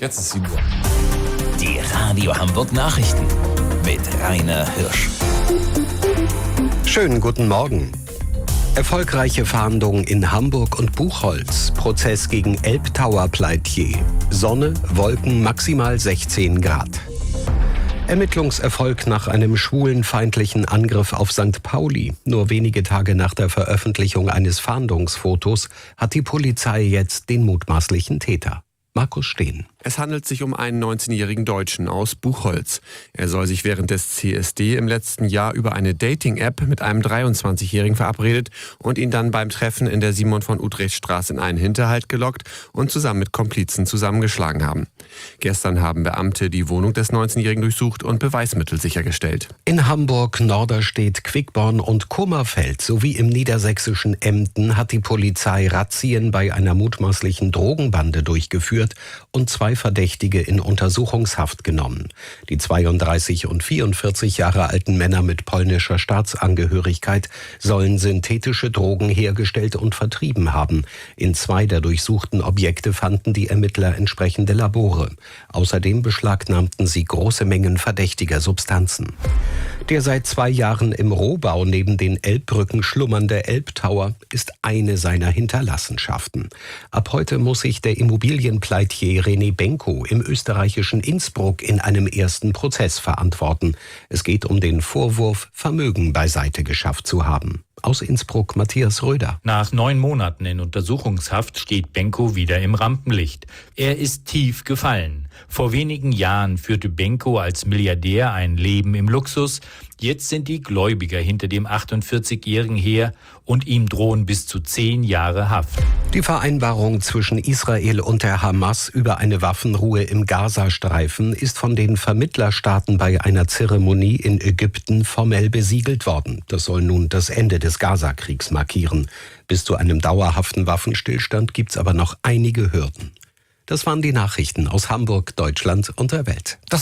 Jetzt ist 7 Uhr. Die Radio Hamburg Nachrichten mit Rainer Hirsch. Schönen guten Morgen. Erfolgreiche Fahndung in Hamburg und Buchholz. Prozess gegen Elbtower-Pleitier. Sonne, Wolken, maximal 16 Grad. Ermittlungserfolg nach einem schwulenfeindlichen Angriff auf St. Pauli. Nur wenige Tage nach der Veröffentlichung eines Fahndungsfotos hat die Polizei jetzt den mutmaßlichen Täter. Markus Steen. Es handelt sich um einen 19-jährigen Deutschen aus Buchholz. Er soll sich während des CSD im letzten Jahr über eine Dating-App mit einem 23-Jährigen verabredet und ihn dann beim Treffen in der Simon-von-Utrecht-Straße in einen Hinterhalt gelockt und zusammen mit Komplizen zusammengeschlagen haben. Gestern haben Beamte die Wohnung des 19-Jährigen durchsucht und Beweismittel sichergestellt. In Hamburg, Norderstedt, Quickborn und Kummerfeld sowie im niedersächsischen Emden hat die Polizei Razzien bei einer mutmaßlichen Drogenbande durchgeführt und 2 Verdächtige in Untersuchungshaft genommen. Die 32 und 44 Jahre alten Männer mit polnischer Staatsangehörigkeit sollen synthetische Drogen hergestellt und vertrieben haben. In 2 der durchsuchten Objekte fanden die Ermittler entsprechende Labore. Außerdem beschlagnahmten sie große Mengen verdächtiger Substanzen. Der seit 2 Jahren im Rohbau neben den Elbbrücken schlummernde Elbtower ist eine seiner Hinterlassenschaften. Ab heute muss sich der Immobilienpleitier René Benko im österreichischen Innsbruck in einem ersten Prozess verantworten. Es geht um den Vorwurf, Vermögen beiseite geschafft zu haben. Aus Innsbruck Matthias Röder. Nach 9 Monaten in Untersuchungshaft steht Benko wieder im Rampenlicht. Er ist tief gefallen. Vor wenigen Jahren führte Benko als Milliardär ein Leben im Luxus. Jetzt sind die Gläubiger hinter dem 48-Jährigen her und ihm drohen bis zu 10 Jahre Haft. Die Vereinbarung zwischen Israel und der Hamas über eine Waffenruhe im Gazastreifen ist von den Vermittlerstaaten bei einer Zeremonie in Ägypten formell besiegelt worden. Das soll nun das Ende des Gazakriegs markieren. Bis zu einem dauerhaften Waffenstillstand gibt's aber noch einige Hürden. Das waren die Nachrichten aus Hamburg, Deutschland und der Welt.